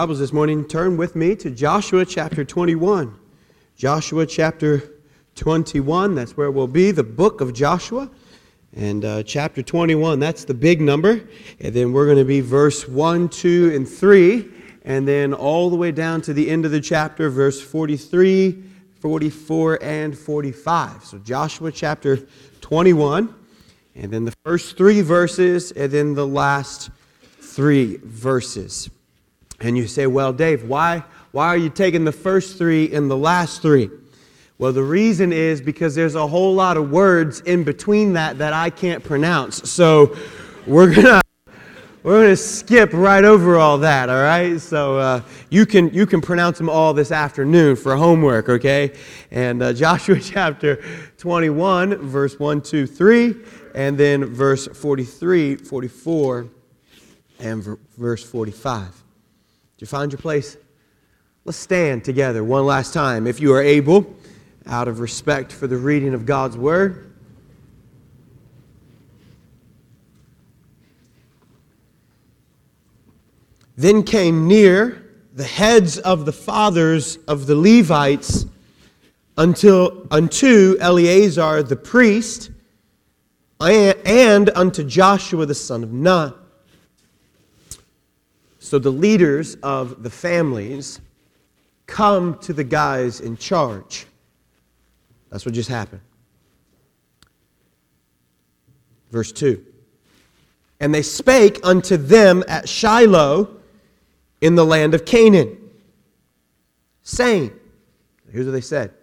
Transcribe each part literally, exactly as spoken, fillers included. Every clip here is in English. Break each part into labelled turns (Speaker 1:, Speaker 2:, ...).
Speaker 1: Bibles this morning, turn with me to Joshua chapter twenty-one. Joshua chapter twenty-one, that's where we'll be, the book of Joshua. And uh, chapter twenty-one, that's the big number. And then we're going to be verse one, two, and three. And then all the way down to the end of the chapter, verse forty-three, forty-four, and forty-five. So Joshua chapter twenty-one, and then the first three verses, and then the last three verses. And you say, well, Dave, why, why are you taking the first three and the last three? Well, the reason is because there's a whole lot of words in between that that I can't pronounce. So we're gonna we're gonna skip right over all that. All right. So uh, you can you can pronounce them all this afternoon for homework. Okay. And uh, Joshua chapter twenty-one, verse one, two, three, and then verse forty-three, forty-four, and v- verse forty-five. Did you find your place? Let's stand together one last time, if you are able, out of respect for the reading of God's Word. Then came near the heads of the fathers of the Levites until unto Eleazar the priest, and unto Joshua the son of Nun. So the leaders of the families come to the guys in charge. That's what just happened. Verse two. And they spake unto them at Shiloh in the land of Canaan, saying, here's what they said.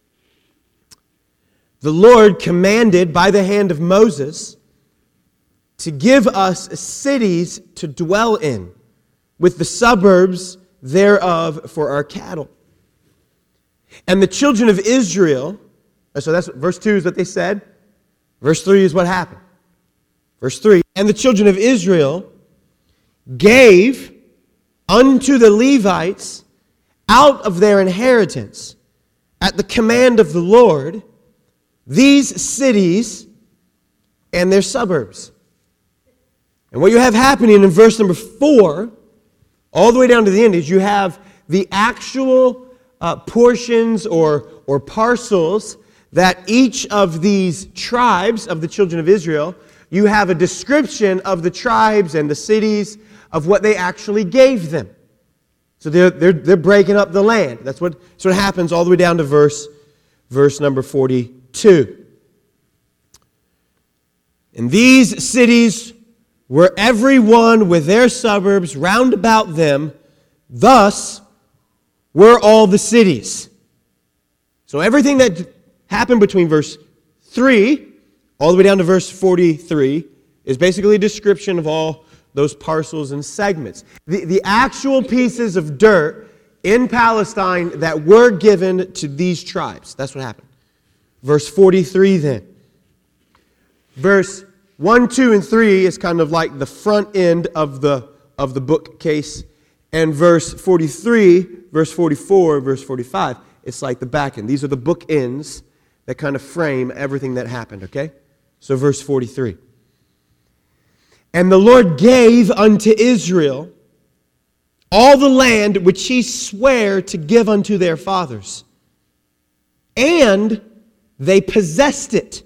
Speaker 1: The Lord commanded by the hand of Moses to give us cities to dwell in, with the suburbs thereof for our cattle. And the children of Israel, so that's verse two is what they said. Verse three is what happened. Verse three, and the children of Israel gave unto the Levites out of their inheritance at the command of the Lord these cities and their suburbs. And what you have happening in verse number four, all the way down to the end, is you have the actual uh, portions or, or parcels that each of these tribes of the children of Israel, you have a description of the tribes and the cities of what they actually gave them. So they're, they're, they're breaking up the land. That's what, that's what happens all the way down to verse, verse number forty-two. And these cities were every one with their suburbs round about them, thus were all the cities. So everything that happened between verse three all the way down to verse forty-three is basically a description of all those parcels and segments. The, the actual pieces of dirt in Palestine that were given to these tribes. That's what happened. Verse forty-three then. Verse one, two, and three is kind of like the front end of the, of the bookcase. And verse forty-three, verse forty-four, verse forty-five, it's like the back end. These are the bookends that kind of frame everything that happened, okay? So verse forty-three. And the Lord gave unto Israel all the land which he sware to give unto their fathers. And they possessed it.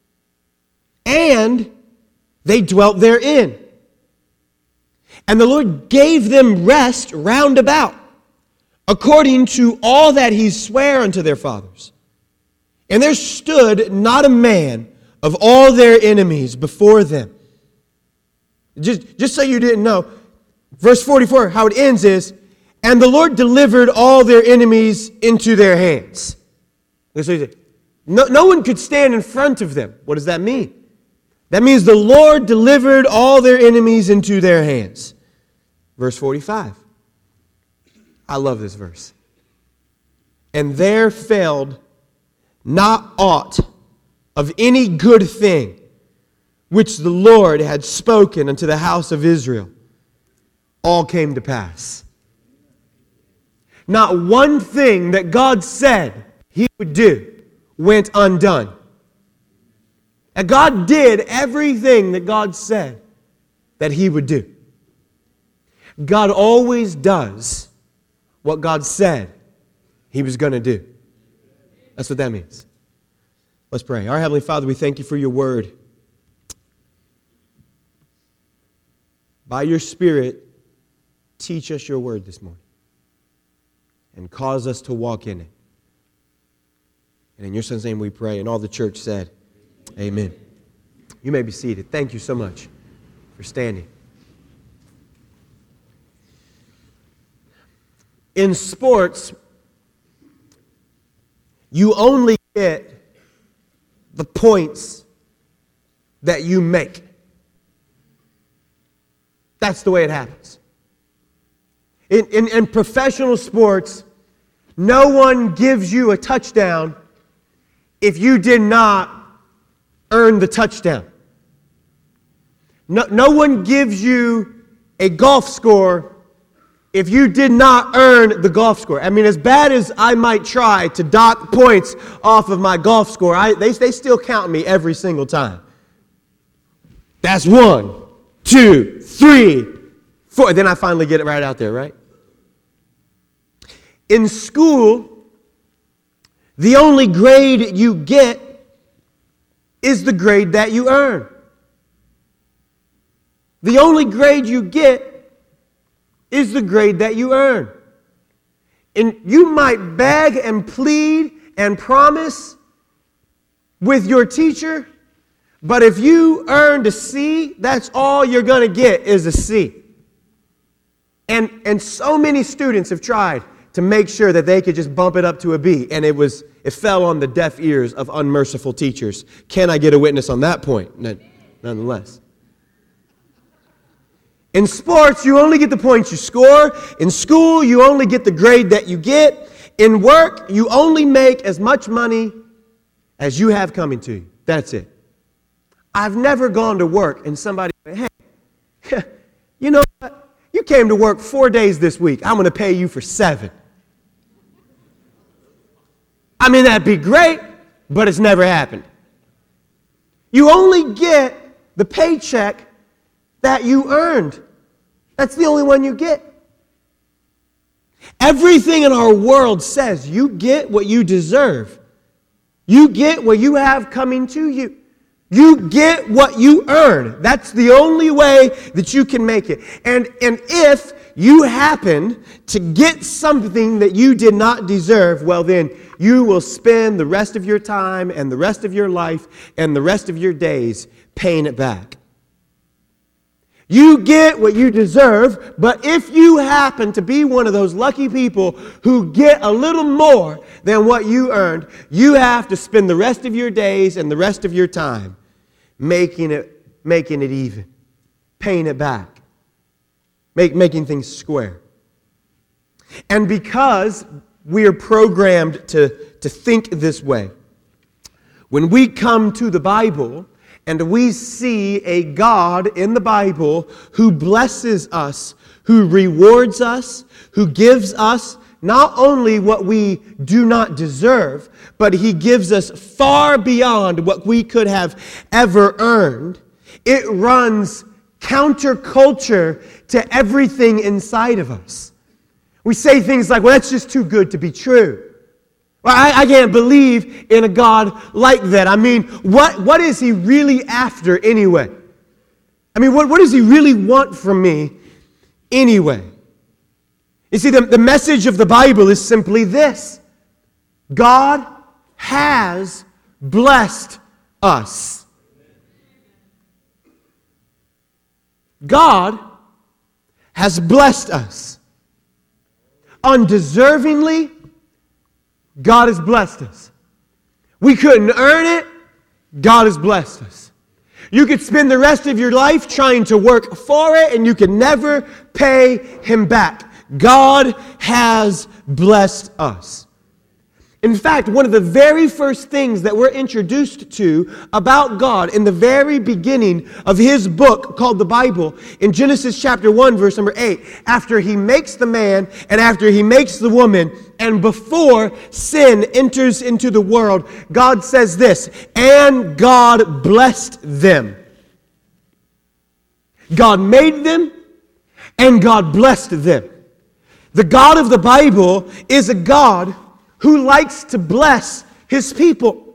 Speaker 1: And they dwelt therein. And the Lord gave them rest round about, according to all that he sware unto their fathers. And there stood not a man of all their enemies before them. Just, just so you didn't know, verse forty-four, how it ends is, and the Lord delivered all their enemies into their hands. So no, no one could stand in front of them. What does that mean? That means the Lord delivered all their enemies into their hands. Verse forty-five. I love this verse. And there failed not aught of any good thing which the Lord had spoken unto the house of Israel. All came to pass. Not one thing that God said he would do went undone. And God did everything that God said that he would do. God always does what God said He was going to do. That's what that means. Let's pray. Our Heavenly Father, we thank You for Your word. By Your Spirit, teach us Your word this morning and cause us to walk in it. And in Your Son's name we pray. And all the church said, amen. You may be seated. Thank you so much for standing. In sports, you only get the points that you make. That's the way it happens. In, in, in professional sports, no one gives you a touchdown if you did not earn the touchdown. No, no one gives you a golf score if you did not earn the golf score. I mean, as bad as I might try to dock points off of my golf score, I, they, they still count me every single time. That's one, two, three, four. Then I finally get it right out there, right? In school, the only grade you get is the grade that you earn. The only grade you get is the grade that you earn. And you might beg and plead and promise with your teacher, but if you earned a C, that's all you're going to get is a C. And, and so many students have tried to make sure that they could just bump it up to a B, and it was it fell on the deaf ears of unmerciful teachers. Can I get a witness on that point? Nonetheless. In sports, you only get the points you score. In school, you only get the grade that you get. In work, you only make as much money as you have coming to you. That's it. I've never gone to work and somebody said, hey, you know what? You came to work four days this week. I'm going to pay you for seven. I mean, that'd be great, but it's never happened. You only get the paycheck that you earned. That's the only one you get. Everything in our world says you get what you deserve. You get what you have coming to you. You get what you earn. That's the only way that you can make it. And, and if you happen to get something that you did not deserve, well then, you will spend the rest of your time and the rest of your life and the rest of your days paying it back. You get what you deserve, but if you happen to be one of those lucky people who get a little more than what you earned, you have to spend the rest of your days and the rest of your time making it, making it even, paying it back, make, making things square. And because we are programmed to, to think this way, when we come to the Bible, and we see a God in the Bible who blesses us, who rewards us, who gives us not only what we do not deserve, but He gives us far beyond what we could have ever earned. It runs counterculture to everything inside of us. We say things like, well, that's just too good to be true. Well, I, I can't believe in a God like that. I mean, what, what is He really after anyway? I mean, what, what does He really want from me anyway? You see, the, the message of the Bible is simply this. God has blessed us. God has blessed us. Undeservingly, God has blessed us. We couldn't earn it. God has blessed us. You could spend the rest of your life trying to work for it, and you could never pay Him back. God has blessed us. In fact, one of the very first things that we're introduced to about God in the very beginning of His book called the Bible, in Genesis chapter one, verse number eight, after He makes the man and after He makes the woman, and before sin enters into the world, God says this, and God blessed them. God made them, and God blessed them. The God of the Bible is a God who likes to bless his people.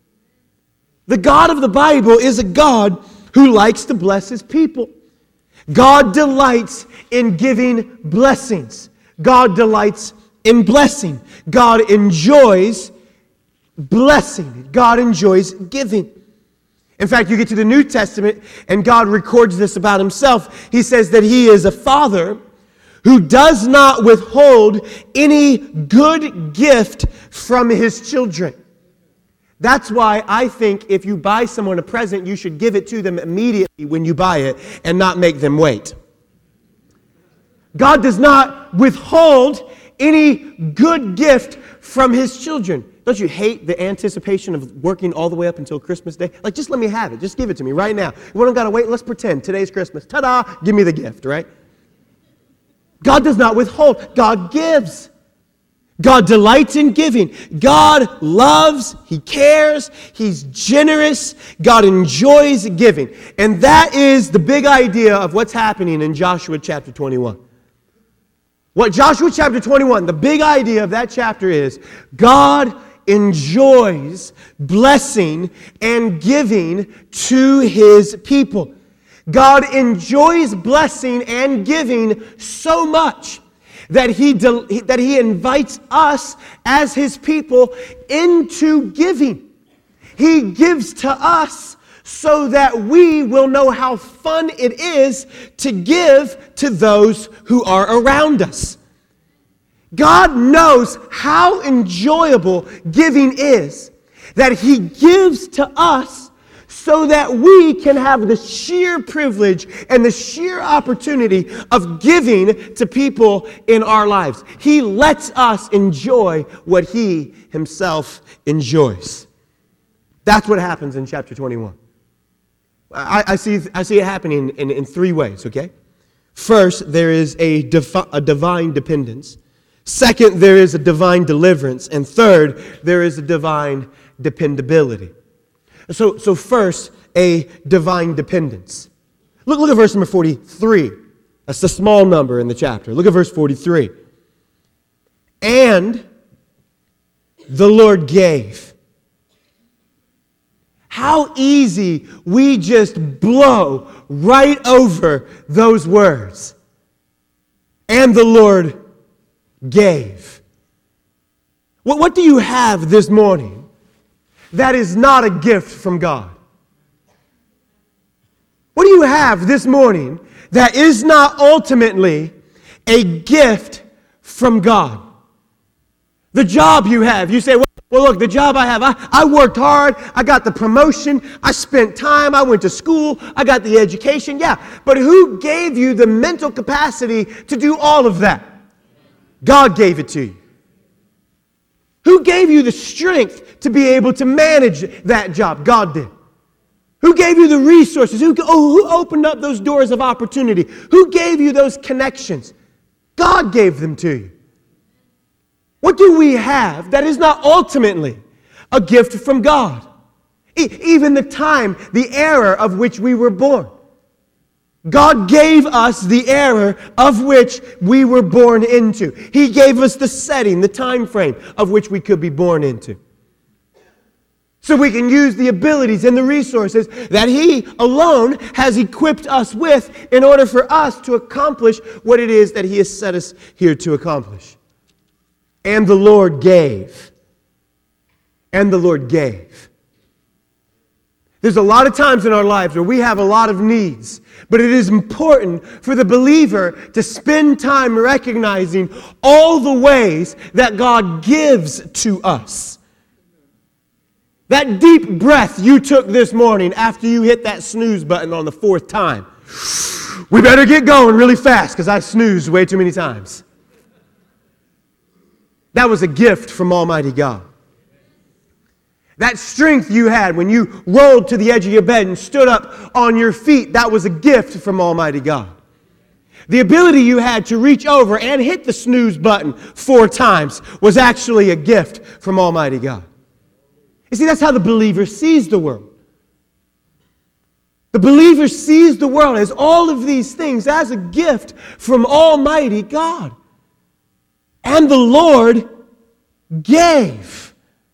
Speaker 1: The God of the Bible is a God who likes to bless his people. God delights in giving blessings. God delights in blessing. God enjoys blessing. God enjoys giving. In fact, you get to the New Testament and God records this about himself. He says that he is a father who does not withhold any good gift from his children. That's why I think if you buy someone a present, you should give it to them immediately when you buy it and not make them wait. God does not withhold any good gift from his children. Don't you hate the anticipation of working all the way up until Christmas Day? Like, just let me have it. Just give it to me right now. We don't got to wait. Let's pretend today's Christmas. Ta-da! Give me the gift, right? God does not withhold. God gives. God delights in giving. God loves. He cares. He's generous. God enjoys giving. And that is the big idea of what's happening in Joshua chapter twenty-one. What Joshua chapter twenty-one, the big idea of that chapter is God enjoys blessing and giving to his people. God enjoys blessing and giving so much that he, de- that he invites us as his people into giving. He gives to us so that we will know how fun it is to give to those who are around us. God knows how enjoyable giving is, that he gives to us so that we can have the sheer privilege and the sheer opportunity of giving to people in our lives. He lets us enjoy what he himself enjoys. That's what happens in chapter twenty-one. I, I, see, I see it happening in, in three ways, okay? First, there is a, defi- a divine dependence. Second, there is a divine deliverance. And third, there is a divine dependability. So, so first, a divine dependence. Look, look at verse number forty-three. That's the small number in the chapter. Look at verse forty-three. And the Lord gave. How easy we just blow right over those words. And the Lord gave. What, what do you have this morning that is not a gift from God? What do you have this morning that is not ultimately a gift from God? The job you have, you say, well, well look, the job I have, I, I worked hard, I got the promotion, I spent time, I went to school, I got the education, yeah. But who gave you the mental capacity to do all of that? God gave it to you. Who gave you the strength to be able to manage that job? God did. Who gave you the resources? Who, oh, who opened up those doors of opportunity? Who gave you those connections? God gave them to you. What do we have that is not ultimately a gift from God? E- even the time, the era of which we were born. God gave us the era of which we were born into. He gave us the setting, the time frame of which we could be born into. So we can use the abilities and the resources that He alone has equipped us with in order for us to accomplish what it is that He has set us here to accomplish. And the Lord gave. And the Lord gave. There's a lot of times in our lives where we have a lot of needs, but it is important for the believer to spend time recognizing all the ways that God gives to us. That deep breath you took this morning after you hit that snooze button on the fourth time. We better get going really fast because I snoozed way too many times. That was a gift from Almighty God. That strength you had when you rolled to the edge of your bed and stood up on your feet, that was a gift from Almighty God. The ability you had to reach over and hit the snooze button four times was actually a gift from Almighty God. You see, that's how the believer sees the world. The believer sees the world as all of these things as a gift from Almighty God. And the Lord gave.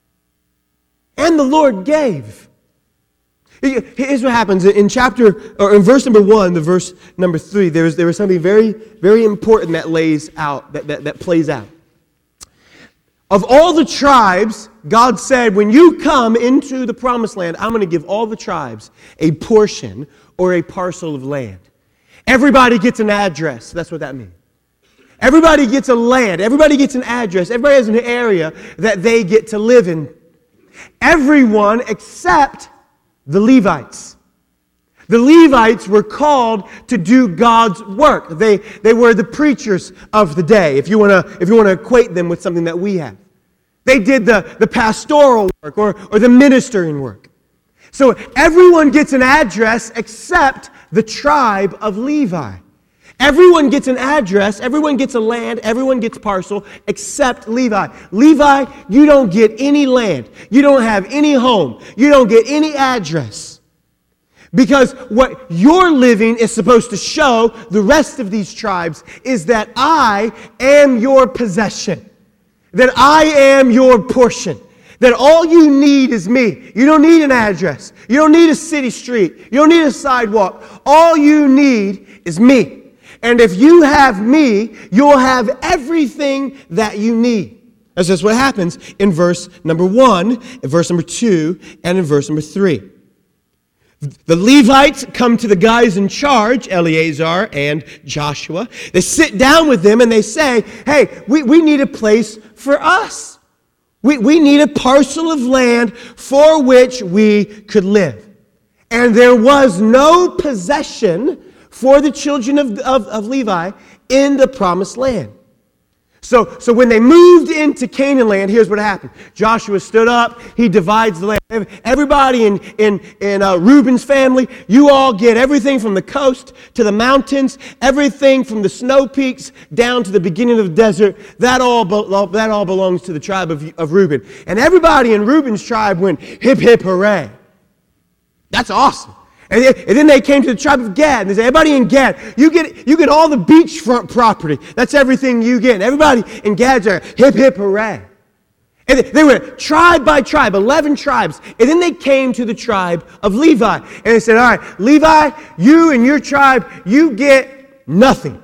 Speaker 1: And the Lord gave. Here's what happens in chapter, or in verse number one, the verse number three. There is there is something very, very important that lays out, that, that, that plays out. Of all the tribes, God said, when you come into the promised land, I'm going to give all the tribes a portion or a parcel of land. Everybody gets an address. That's what that means. Everybody gets a land. Everybody gets an address. Everybody has an area that they get to live in. Everyone except the Levites. The Levites were called to do God's work. They, they were the preachers of the day, if you want to if you want to equate them with something that we have. They did the, the pastoral work or, or the ministering work. So everyone gets an address except the tribe of Levi. Everyone gets an address, everyone gets a land, everyone gets parcel, except Levi. Levi, you don't get any land. You don't have any home. You don't get any address. Because what you're living is supposed to show the rest of these tribes is that I am your possession. That I am your portion. That all you need is me. You don't need an address. You don't need a city street. You don't need a sidewalk. All you need is me. And if you have me, you'll have everything that you need. That's just what happens in verse number one, in verse number two, and in verse number three. The Levites come to the guys in charge, Eleazar and Joshua. They sit down with them and they say, hey, we, we need a place for us. We, we need a parcel of land for which we could live. And there was no possession for the children of, of, of Levi in the promised land. So, so when they moved into Canaan land, here's what happened. Joshua stood up. He divides the land. Everybody in, in, in uh, Reuben's family, you all get everything from the coast to the mountains, everything from the snow peaks down to the beginning of the desert. That all, be, that all belongs to the tribe of, of Reuben. And everybody in Reuben's tribe went, hip, hip, hooray. That's awesome. And then they came to the tribe of Gad, and they said, everybody in Gad, you get you get all the beachfront property. That's everything you get. And everybody in Gad's are hip, hip, hooray. And they went tribe by tribe, eleven tribes. And then they came to the tribe of Levi. And they said, all right, Levi, you and your tribe, you get nothing.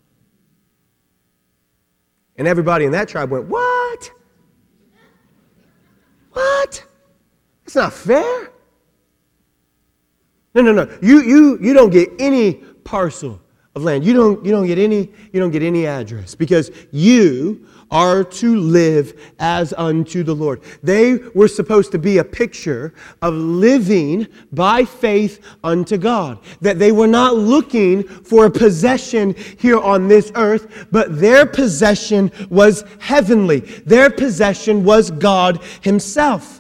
Speaker 1: And everybody in that tribe went, what? What? That's not fair. No, no, no. You, you, you don't get any parcel of land. You don't, you don't get any, you don't get any address because you are to live as unto the Lord. They were supposed to be a picture of living by faith unto God. That they were not looking for a possession here on this earth, but their possession was heavenly. Their possession was God Himself.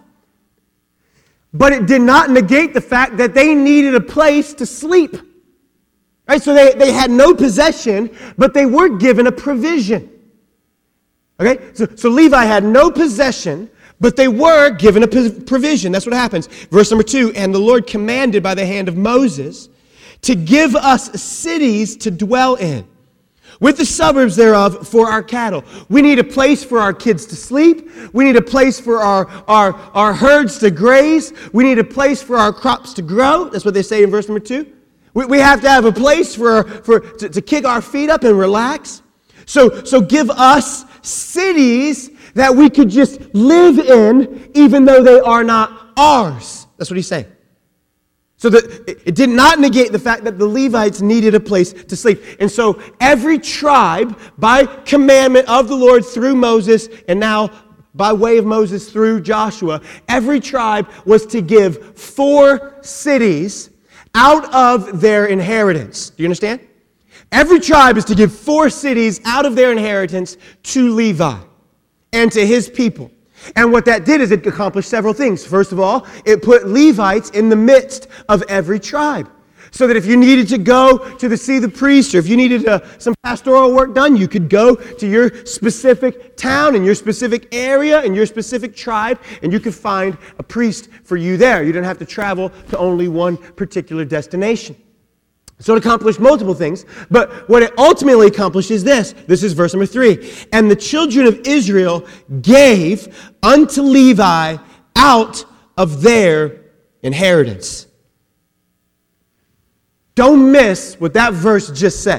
Speaker 1: But it did not negate the fact that they needed a place to sleep. Right? So they, they had no possession, but they were given a provision. Okay? So, so Levi had no possession, but they were given a provision. That's what happens. Verse number two, and the Lord commanded by the hand of Moses to give us cities to dwell in, with the suburbs thereof for our cattle. We need a place for our kids to sleep. We need a place for our, our, our herds to graze. We need a place for our crops to grow. That's what they say in verse number two. We, we have to have a place for, for to, to kick our feet up and relax. So, so give us cities that we could just live in even though they are not ours. That's what he's saying. So that it did not negate the fact that the Levites needed a place to sleep. And so every tribe, by commandment of the Lord through Moses, and now by way of Moses through Joshua, every tribe was to give four cities out of their inheritance. Do you understand? Every tribe is to give four cities out of their inheritance to Levi and to his people. And what that did is it accomplished several things. First of all, it put Levites in the midst of every tribe. So that if you needed to go to the, see the priest, or if you needed uh, some pastoral work done, you could go to your specific town and your specific area and your specific tribe, and you could find a priest for you there. You didn't have to travel to only one particular destination. So it accomplished multiple things, but what it ultimately accomplished is this. This is verse number three. And the children of Israel gave unto Levi out of their inheritance. Don't miss what that verse just said.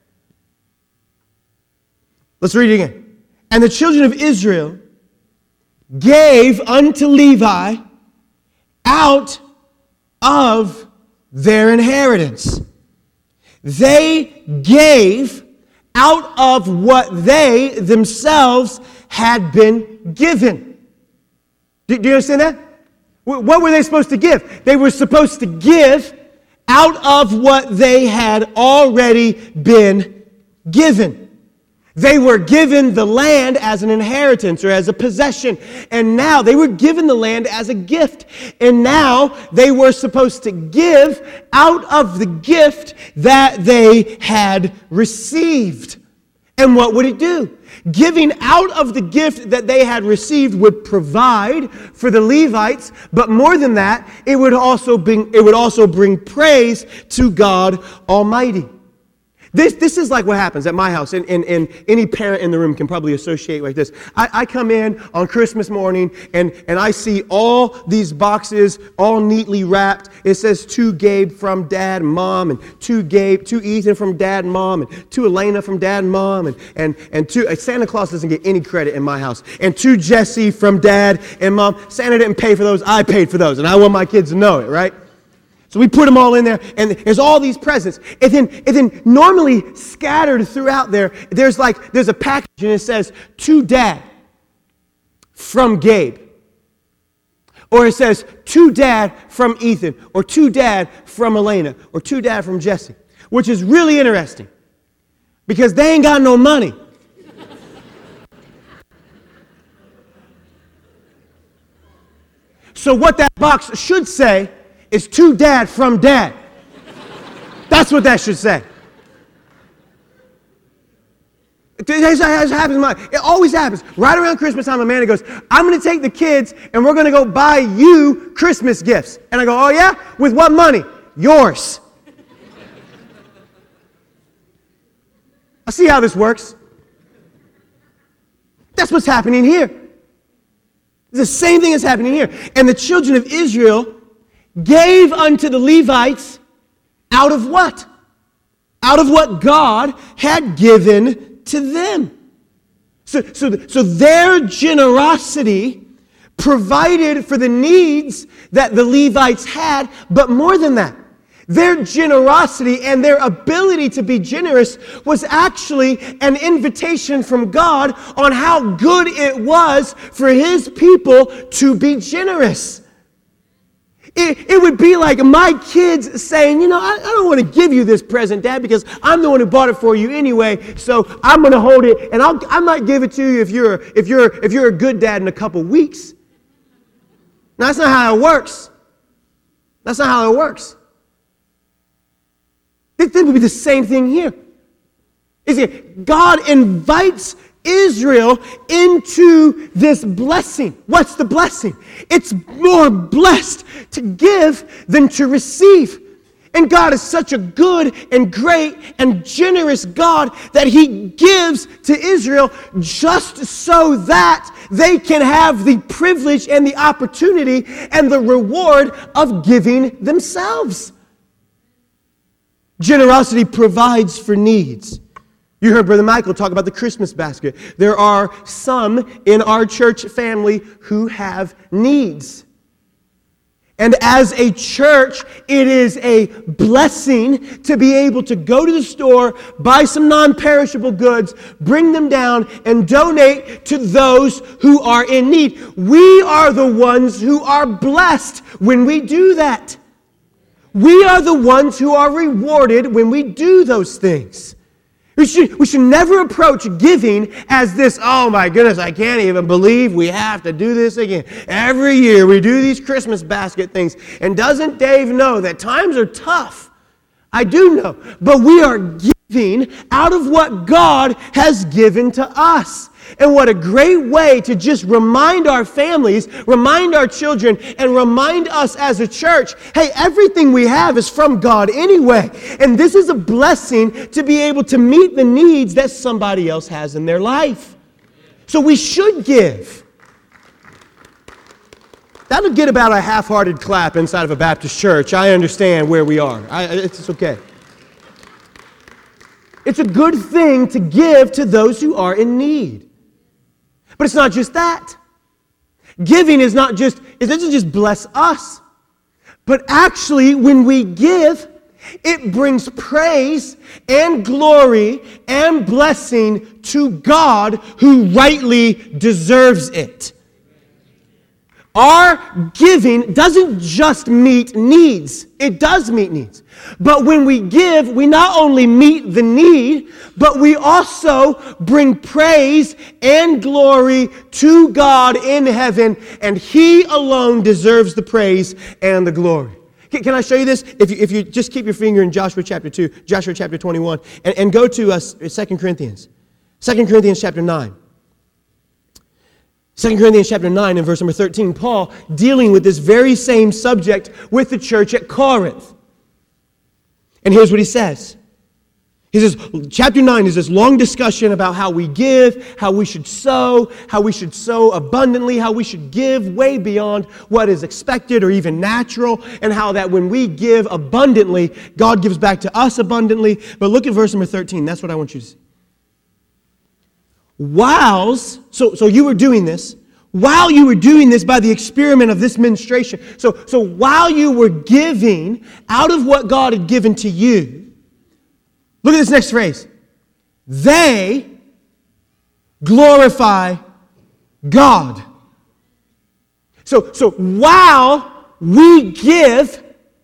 Speaker 1: Let's read it again. And the children of Israel gave unto Levi out of their inheritance. They gave out of what they themselves had been given. Do, do you understand that? What were they supposed to give? They were supposed to give out of what they had already been given. They were given the land as an inheritance or as a possession. And now they were given the land as a gift. And now they were supposed to give out of the gift that they had received. And what would it do? Giving out of the gift that they had received would provide for the Levites, but more than that, it would also bring, it would also bring praise to God Almighty. This, this is like what happens at my house, and, and, and any parent in the room can probably associate like this. I, I come in on Christmas morning, and, and I see all these boxes all neatly wrapped. It says to Gabe from Dad and Mom, and to Gabe, to Ethan from Dad and Mom, and to Elena from Dad and Mom, and, and, and to, Santa Claus doesn't get any credit in my house. And to Jesse from Dad and Mom. Santa didn't pay for those, I paid for those, and I want my kids to know it, right? So we put them all in there, and there's all these presents. And then, and then normally scattered throughout there, there's like, there's a package, and it says, to Dad, from Gabe. Or it says, to Dad, from Ethan. Or to Dad, from Elena. Or to Dad, from Jesse. Which is really interesting, because they ain't got no money. So what that box should say is to Dad from Dad. That's what that should say. It happens. It always happens. Right around Christmas time, Amanda goes, I'm going to take the kids and we're going to go buy you Christmas gifts. And I go, oh yeah? With what money? Yours. I see how this works. That's what's happening here. It's the same thing that's happening here. And the children of Israel gave unto the Levites out of what? Out of what God had given to them. So, so, so their generosity provided for the needs that the Levites had, but more than that, their generosity and their ability to be generous was actually an invitation from God on how good it was for His people to be generous. It, it would be like my kids saying, you know, I, I don't want to give you this present, Dad, because I'm the one who bought it for you anyway, so I'm going to hold it, and I'll, I might give it to you if you're, if, you're, if you're a good dad in a couple weeks. Now, that's not how it works. That's not how it works. It, it would be the same thing here. Is it God invites Israel into this blessing. What's the blessing? It's more blessed to give than to receive. And God is such a good and great and generous God that He gives to Israel just so that they can have the privilege and the opportunity and the reward of giving themselves. Generosity provides for needs. You heard Brother Michael talk about the Christmas basket. There are some in our church family who have needs. And as a church, it is a blessing to be able to go to the store, buy some non-perishable goods, bring them down, and donate to those who are in need. We are the ones who are blessed when we do that. We are the ones who are rewarded when we do those things. We should, we should never approach giving as this, oh my goodness, I can't even believe we have to do this again. Every year we do these Christmas basket things. And doesn't Dave know that times are tough? I do know. But we are giving out of what God has given to us. And what a great way to just remind our families, remind our children, and remind us as a church, hey, everything we have is from God anyway. And this is a blessing to be able to meet the needs that somebody else has in their life. So we should give. That'll get about a half-hearted clap inside of a Baptist church. I understand where we are. I, it's okay. It's a good thing to give to those who are in need. But it's not just that. Giving is not just, it doesn't just bless us. But actually, when we give, it brings praise and glory and blessing to God who rightly deserves it. Our giving doesn't just meet needs. It does meet needs. But when we give, we not only meet the need, but we also bring praise and glory to God in heaven, and He alone deserves the praise and the glory. Can I show you this? If you, if you just keep your finger in Joshua chapter two, Joshua chapter twenty-one, and, and go to uh, Second Corinthians. Second Corinthians chapter nine. Second Corinthians chapter nine and verse number thirteen, Paul dealing with this very same subject with the church at Corinth. And here's what he says. He says, chapter nine is this long discussion about how we give, how we should sow, how we should sow abundantly, how we should give way beyond what is expected or even natural, and how that when we give abundantly, God gives back to us abundantly. But look at verse number thirteen. That's what I want you to see. Whilst, so, so you were doing this, while you were doing this by the experiment of this ministration, so, so while you were giving out of what God had given to you, look at this next phrase. They glorify God. So, so while we give,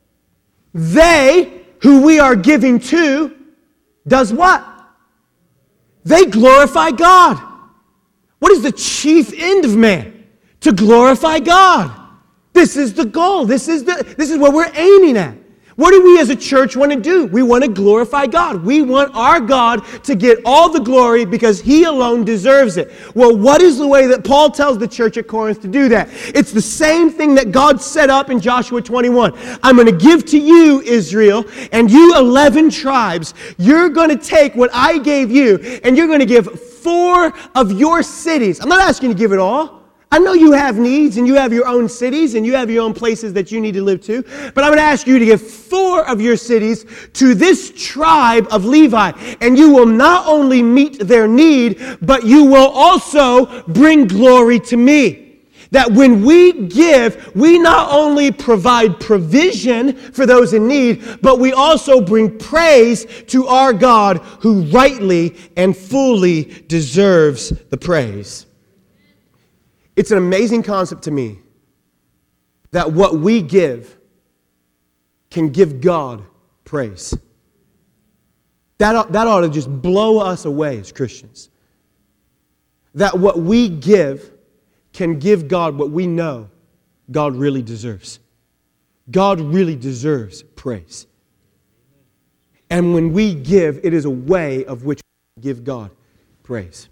Speaker 1: they, who we are giving to, does what? They glorify God. What is the chief end of man? To glorify God. This is the goal. This is the this is what we're aiming at. What do we as a church want to do? We want to glorify God. We want our God to get all the glory because He alone deserves it. Well, what is the way that Paul tells the church at Corinth to do that? It's the same thing that God set up in Joshua twenty-one. I'm going to give to you, Israel, and you eleven tribes. You're going to take what I gave you, and you're going to give four of your cities. I'm not asking you to give it all. I know you have needs and you have your own cities and you have your own places that you need to live to. But I'm going to ask you to give four of your cities to this tribe of Levi. And you will not only meet their need, but you will also bring glory to me. That when we give, we not only provide provision for those in need, but we also bring praise to our God who rightly and fully deserves the praise. It's an amazing concept to me that what we give can give God praise. That, that ought to just blow us away as Christians. That what we give can give God what we know God really deserves. God really deserves praise. And when we give, it is a way of which we give God praise.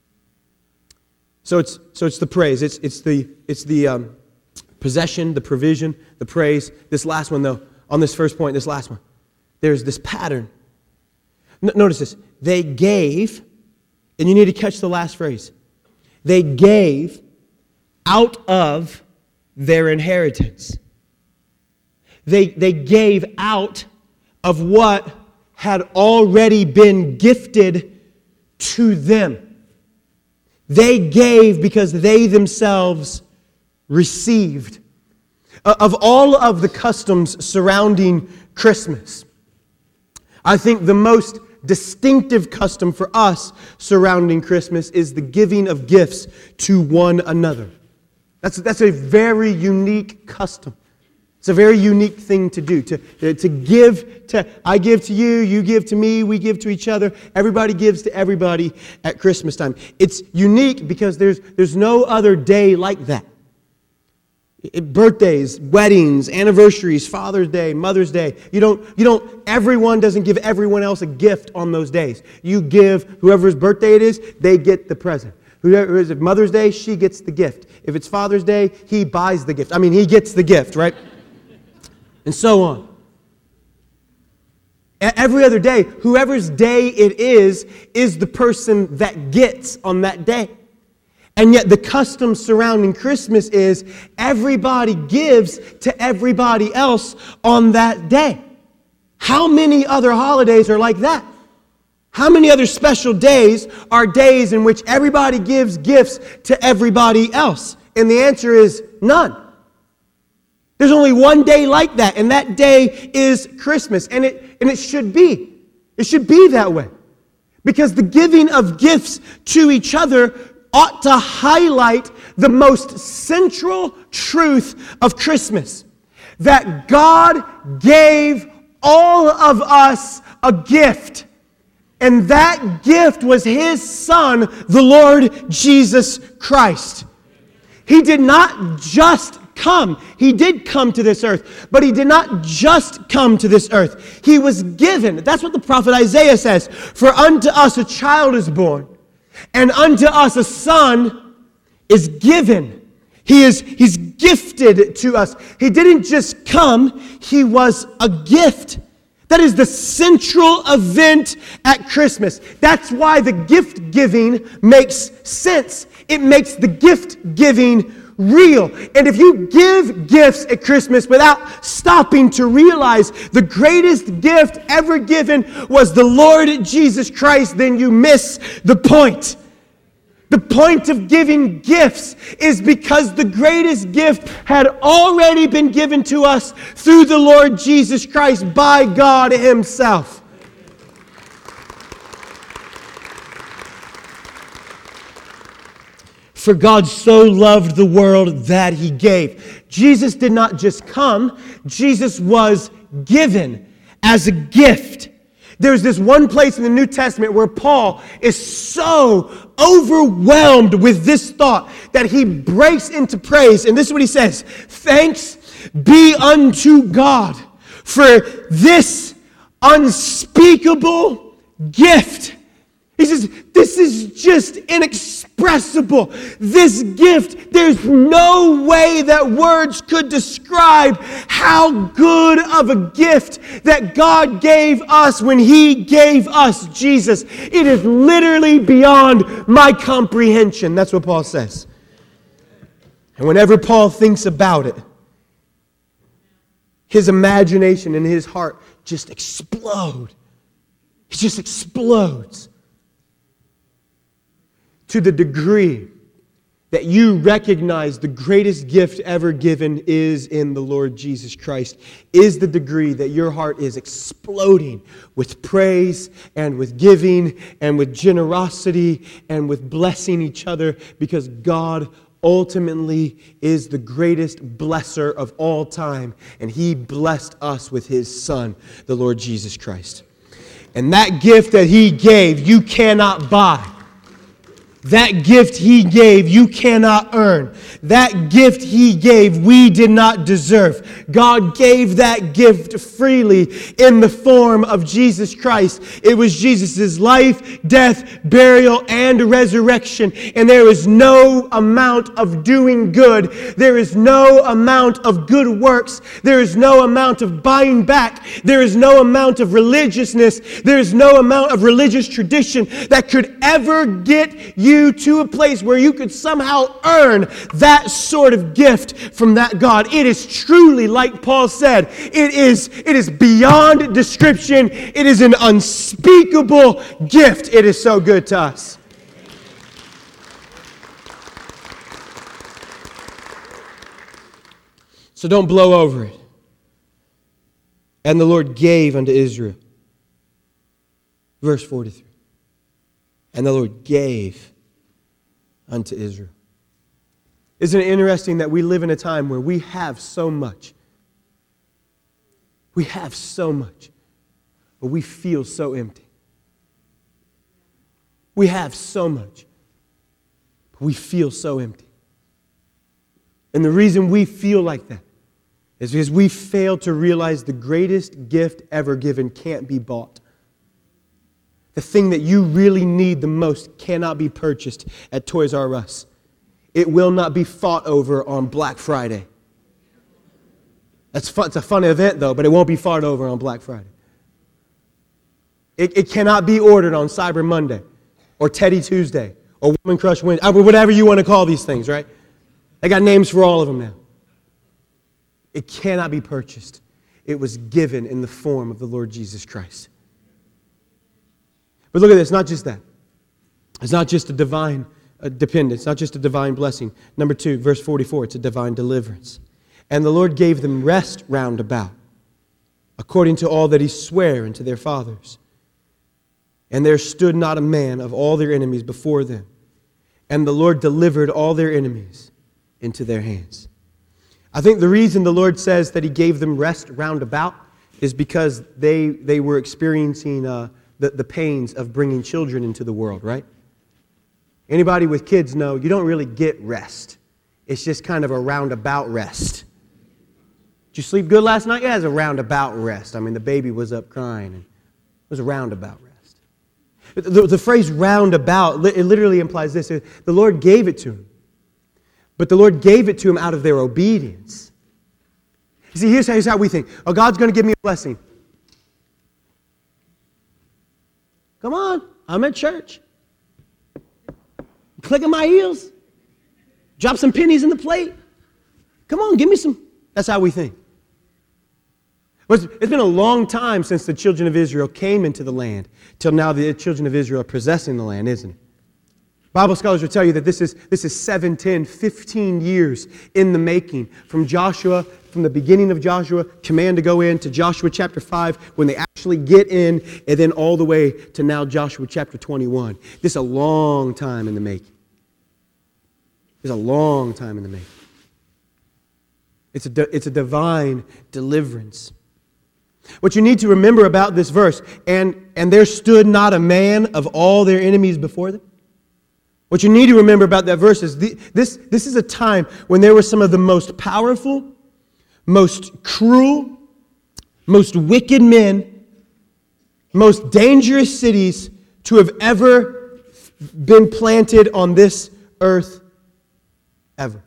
Speaker 1: So it's so it's the praise. It's it's the it's the um, possession, the provision, the praise. This last one, though, on this first point, this last one, there's this pattern. N- notice this. They gave, and you need to catch the last phrase. They gave out of their inheritance. They they gave out of what had already been gifted to them. They gave because they themselves received. Of all of the customs surrounding Christmas, I think the most distinctive custom for us surrounding Christmas is the giving of gifts to one another. That's, that's a very unique custom. It's a very unique thing to do, to, to give to, I give to you, you give to me, we give to each other. Everybody gives to everybody at Christmas time. It's unique because there's, there's no other day like that. It- birthdays, weddings, anniversaries, Father's Day, Mother's Day. You don't, you don't, everyone doesn't give everyone else a gift on those days. You give whoever's birthday it is, they get the present. Whoever is it Mother's Day, she gets the gift. If it's Father's Day, he buys the gift. I mean, he gets the gift, right? And so on. Every other day, whoever's day it is, is the person that gets on that day. And yet the custom surrounding Christmas is everybody gives to everybody else on that day. How many other holidays are like that? How many other special days are days in which everybody gives gifts to everybody else? And the answer is none. There's only one day like that, and that day is Christmas. And it, and it should be. It should be that way. Because the giving of gifts to each other ought to highlight the most central truth of Christmas. That God gave all of us a gift. And that gift was His Son, the Lord Jesus Christ. He did not just come. He did come to this earth, but He did not just come to this earth. He was given. That's what the prophet Isaiah says. For unto us a child is born, and unto us a son is given. He is He's gifted to us. He didn't just come, He was a gift. That is the central event at Christmas. That's why the gift giving makes sense. It makes the gift giving real. And if you give gifts at Christmas without stopping to realize the greatest gift ever given was the Lord Jesus Christ, then you miss the point. The point of giving gifts is because the greatest gift had already been given to us through the Lord Jesus Christ by God Himself. For God so loved the world that He gave. Jesus did not just come, Jesus was given as a gift. There's this one place in the New Testament where Paul is so overwhelmed with this thought that he breaks into praise. And this is what he says: "Thanks be unto God for this unspeakable gift." He says, this is just inexpressible. This gift, there's no way that words could describe how good of a gift that God gave us when He gave us Jesus. It is literally beyond my comprehension. That's what Paul says. And whenever Paul thinks about it, his imagination and his heart just explode. It just explodes. To the degree that you recognize the greatest gift ever given is in the Lord Jesus Christ, is the degree that your heart is exploding with praise and with giving and with generosity and with blessing each other, because God ultimately is the greatest blesser of all time, and He blessed us with His Son, the Lord Jesus Christ. And that gift that He gave, you cannot buy. That gift He gave, you cannot earn. That gift He gave, we did not deserve. God gave that gift freely in the form of Jesus Christ. It was Jesus' life, death, burial, and resurrection. And there is no amount of doing good. There is no amount of good works. There is no amount of buying back. There is no amount of religiousness. There is no amount of religious tradition that could ever get you you to a place where you could somehow earn that sort of gift from that God. It is truly, like Paul said, it is, it is beyond description. It is an unspeakable gift. It is so good to us. So don't blow over it. And the Lord gave unto Israel. Verse forty-three. And the Lord gave unto Israel. Isn't it interesting that we live in a time where we have so much? We have so much, but we feel so empty. We have so much, but we feel so empty. And the reason we feel like that is because we fail to realize the greatest gift ever given can't be bought. The thing that you really need the most cannot be purchased at Toys R Us. It will not be fought over on Black Friday. That's fun. It's a fun event, though, but it won't be fought over on Black Friday. It, it cannot be ordered on Cyber Monday or Teddy Tuesday or Woman Crush Wednesday, whatever you want to call these things, right? They got names for all of them now. It cannot be purchased. It was given in the form of the Lord Jesus Christ. But look at this, not just that. It's not just a divine uh, dependence, not just a divine blessing. Number two, verse forty-four, it's a divine deliverance. And the Lord gave them rest round about, according to all that he sware unto their fathers. And there stood not a man of all their enemies before them. And the Lord delivered all their enemies into their hands. I think the reason the Lord says that he gave them rest round about is because they, they were experiencing uh, the, the pains of bringing children into the world, right? Anybody with kids know you don't really get rest. It's just kind of a roundabout rest. Did you sleep good last night? Yeah, it was a roundabout rest. I mean, the baby was up crying, and it was a roundabout rest. The, the phrase roundabout, it literally implies this. The Lord gave it to him. But the Lord gave it to him out of their obedience. You see, here's how, here's how we think. Oh, God's going to give me a blessing. Come on, I'm at church. Clicking my heels. Drop some pennies in the plate. Come on, give me some. That's how we think. It's been a long time since the children of Israel came into the land, till now the children of Israel are possessing the land, isn't it? Bible scholars will tell you that this is, this is seven, ten, fifteen years in the making. From Joshua, from the beginning of Joshua, command to go in, to Joshua chapter five, when they actually get in, and then all the way to now Joshua chapter twenty-one. This is a long time in the making. It's a long time in the making. It's a, it's a divine deliverance. What you need to remember about this verse, and, and there stood not a man of all their enemies before them. What you need to remember about that verse is the, this, this is a time when there were some of the most powerful, most cruel, most wicked men, most dangerous cities to have ever been planted on this earth ever.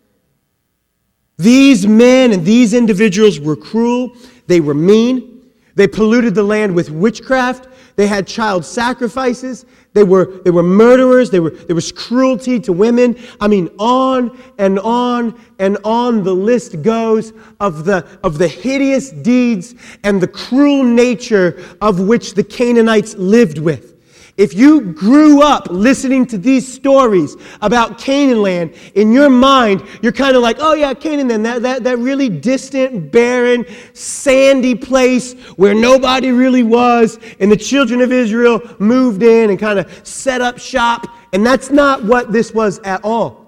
Speaker 1: These men and these individuals were cruel. They were mean. They polluted the land with witchcraft. They had child sacrifices. They were, they were murderers. They were, there was cruelty to women. I mean, on and on and on the list goes of the, of the hideous deeds and the cruel nature of which the Canaanites lived with. If you grew up listening to these stories about Canaan land, in your mind, you're kind of like, oh yeah, Canaan land, that, that, that really distant, barren, sandy place where nobody really was, and the children of Israel moved in and kind of set up shop, and that's not what this was at all.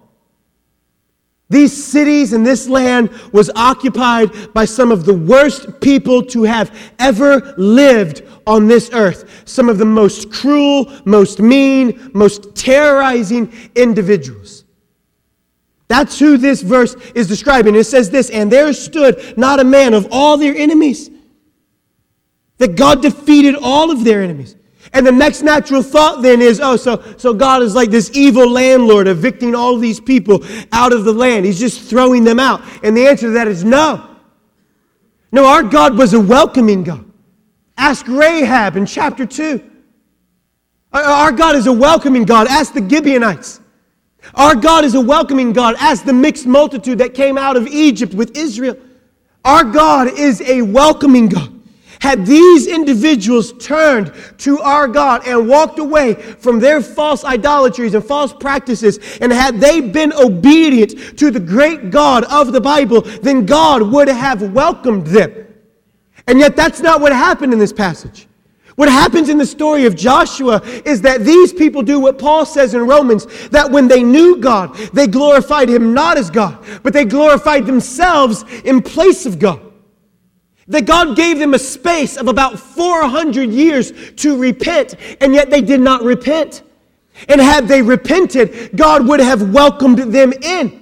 Speaker 1: These cities and this land was occupied by some of the worst people to have ever lived on this earth. Some of the most cruel, most mean, most terrorizing individuals. That's who this verse is describing. It says this, and there stood not a man of all their enemies. That God defeated all of their enemies. And the next natural thought then is, oh, so, so God is like this evil landlord evicting all these people out of the land. He's just throwing them out. And the answer to that is no. No, our God was a welcoming God. Ask Rahab in chapter two. Our God is a welcoming God. Ask the Gibeonites. Our God is a welcoming God. Ask the mixed multitude that came out of Egypt with Israel. Our God is a welcoming God. Had these individuals turned to our God and walked away from their false idolatries and false practices, and had they been obedient to the great God of the Bible, then God would have welcomed them. And yet that's not what happened in this passage. What happens in the story of Joshua is that these people do what Paul says in Romans, that when they knew God, they glorified Him not as God, but they glorified themselves in place of God. That God gave them a space of about four hundred years to repent, and yet they did not repent. And had they repented, God would have welcomed them in.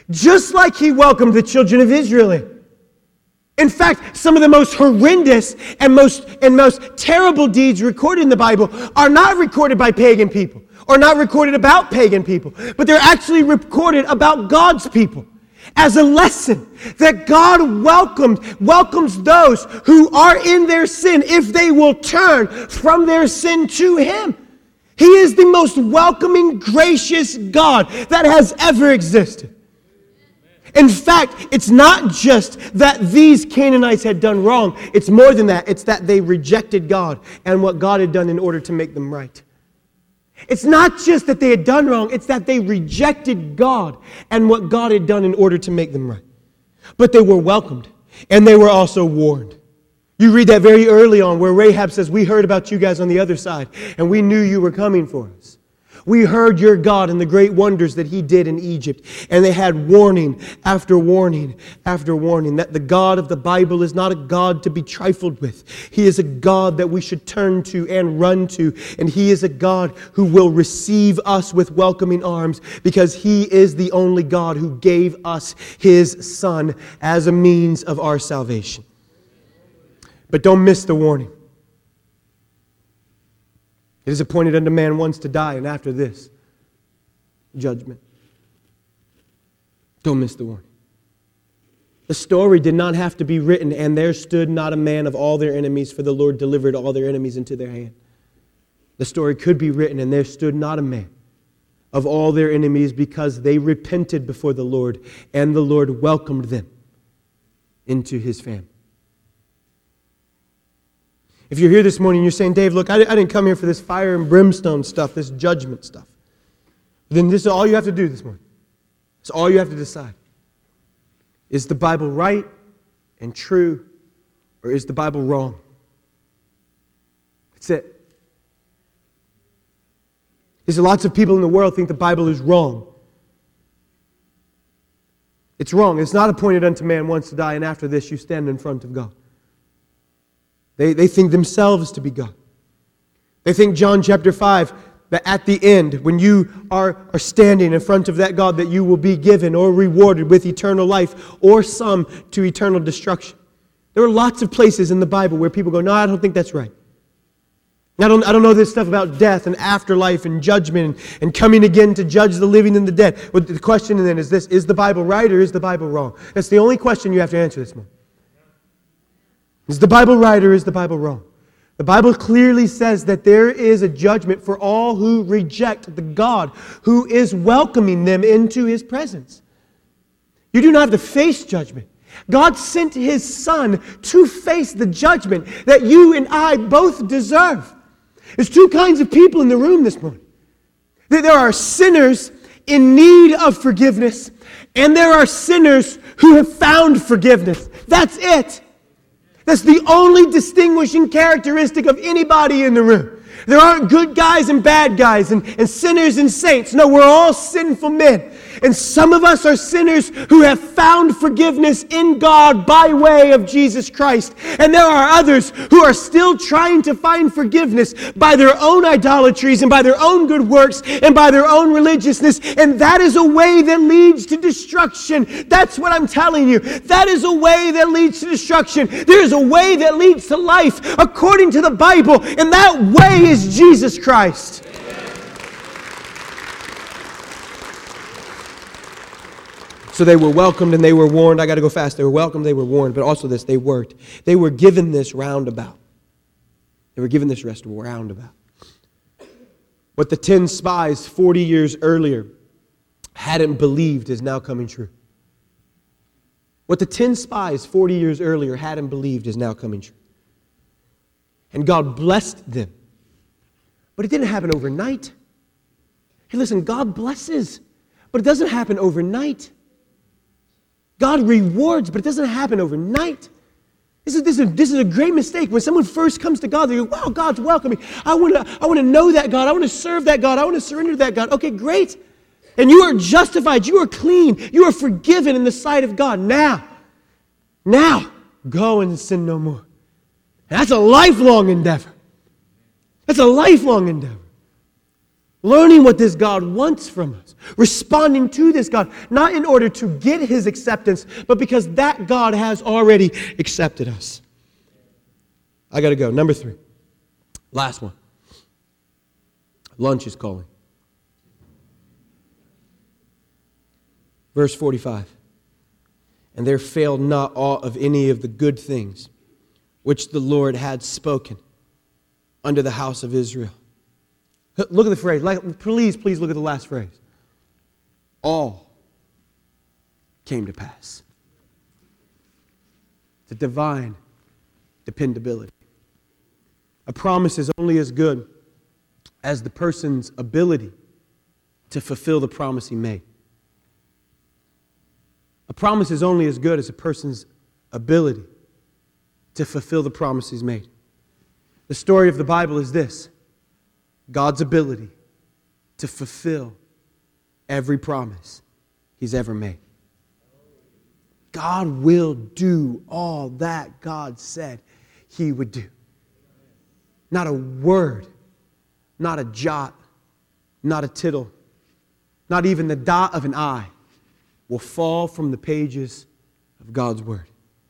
Speaker 1: just like He welcomed the children of Israel in. In fact, some of the most horrendous and most, and most terrible deeds recorded in the Bible are not recorded by pagan people, or not recorded about pagan people, but they're actually recorded about God's people as a lesson that God welcomed, welcomes those who are in their sin if they will turn from their sin to Him. He is the most welcoming, gracious God that has ever existed. In fact, it's not just that these Canaanites had done wrong. It's more than that. It's that they rejected God and what God had done in order to make them right. It's not just that they had done wrong. It's that they rejected God and what God had done in order to make them right. But they were welcomed, and they were also warned. You read that very early on where Rahab says, we heard about you guys on the other side, and we knew you were coming for us. We heard your God and the great wonders that He did in Egypt. And they had warning after warning after warning that the God of the Bible is not a God to be trifled with. He is a God that we should turn to and run to. And He is a God who will receive us with welcoming arms because He is the only God who gave us His Son as a means of our salvation. But don't miss the warning. It is appointed unto man once to die, and after this, judgment. Don't miss the warning. The story did not have to be written, and there stood not a man of all their enemies, for the Lord delivered all their enemies into their hand. The story could be written, and there stood not a man of all their enemies, because they repented before the Lord, and the Lord welcomed them into His family. If you're here this morning and you're saying, Dave, look, I didn't come here for this fire and brimstone stuff, this judgment stuff. Then this is all you have to do this morning. It's all you have to decide. Is the Bible right and true, or is the Bible wrong? That's it. There's lots of people in the world think the Bible is wrong. It's wrong. It's not appointed unto man once to die, and after this you stand in front of God. They, they think themselves to be God. They think John chapter five, that at the end, when you are, are standing in front of that God, that you will be given or rewarded with eternal life or some to eternal destruction. There are lots of places in the Bible where people go, no, I don't think that's right. I don't, I don't know this stuff about death and afterlife and judgment and, and coming again to judge the living and the dead. But the question then is this, is the Bible right or is the Bible wrong? That's the only question you have to answer this morning. Is the Bible right or is the Bible wrong? The Bible clearly says that there is a judgment for all who reject the God who is welcoming them into His presence. You do not have to face judgment. God sent His Son to face the judgment that you and I both deserve. There's two kinds of people in the room this morning. There are sinners in need of forgiveness, and there are sinners who have found forgiveness. That's it. That's the only distinguishing characteristic of anybody in the room. There aren't good guys and bad guys and, and sinners and saints. No, we're all sinful men. And some of us are sinners who have found forgiveness in God by way of Jesus Christ. And there are others who are still trying to find forgiveness by their own idolatries and by their own good works and by their own religiousness. And that is a way that leads to destruction. That's what I'm telling you. That is a way that leads to destruction. There is a way that leads to life according to the Bible. And that way is Jesus Christ. So they were welcomed and they were warned. I got to go fast. They were welcomed, they were warned, but also this, they worked. They were given this roundabout. They were given this rest roundabout. What the ten spies forty years earlier hadn't believed is now coming true. What the ten spies forty years earlier hadn't believed is now coming true. And God blessed them. But it didn't happen overnight. Hey, listen, God blesses, but it doesn't happen overnight. God rewards, but it doesn't happen overnight. This is, this, is, this is a great mistake. When someone first comes to God, they go, wow, God's welcoming. I want to I want to know that God. I want to serve that God. I want to surrender to that God. Okay, great. And you are justified. You are clean. You are forgiven in the sight of God. Now, now, go and sin no more. And that's a lifelong endeavor. That's a lifelong endeavor. learning what this God wants from us, responding to this God, not in order to get His acceptance, but because that God has already accepted us. I got to go. Number three. Last one. Lunch is calling. Verse forty-five. And there failed not aught of any of the good things which the Lord had spoken unto the house of Israel. Look at the phrase. Like, please, please look at the last phrase. All came to pass. The divine dependability. A promise is only as good as the person's ability to fulfill the promise he made. A promise is only as good as a person's ability to fulfill the promise he's made. The story of the Bible is this: God's ability to fulfill every promise He's ever made. God will do all that God said He would do. Not a word, not a jot, not a tittle, not even the dot of an I will fall from the pages of God's Word.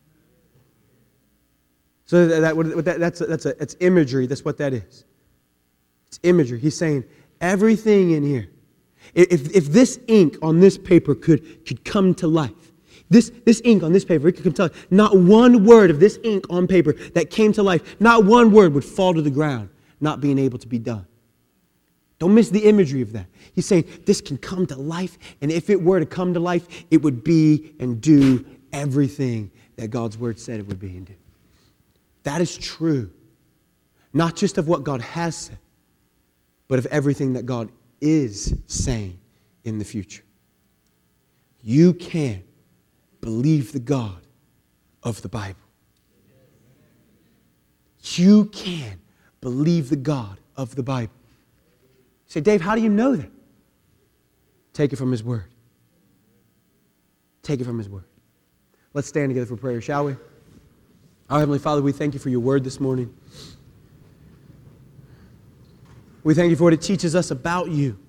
Speaker 1: So that, that, that, that's, that's, a, that's imagery. That's what that is. It's imagery. He's saying everything in here. If, if this ink on this paper could, could come to life, this, this ink on this paper, it could come to life. Not one word of this ink on paper that came to life, not one word would fall to the ground, not being able to be done. Don't miss the imagery of that. He's saying this can come to life, and if it were to come to life, it would be and do everything that God's Word said it would be and do. That is true, not just of what God has said, but of everything that God is saying in the future. You can believe the God of the Bible. You can believe the God of the Bible. You say, Dave, how do you know that? Take it from His Word. Take it from His Word. Let's stand together for prayer, shall we? Our Heavenly Father, we thank You for Your Word this morning. We thank You for what it teaches us about You.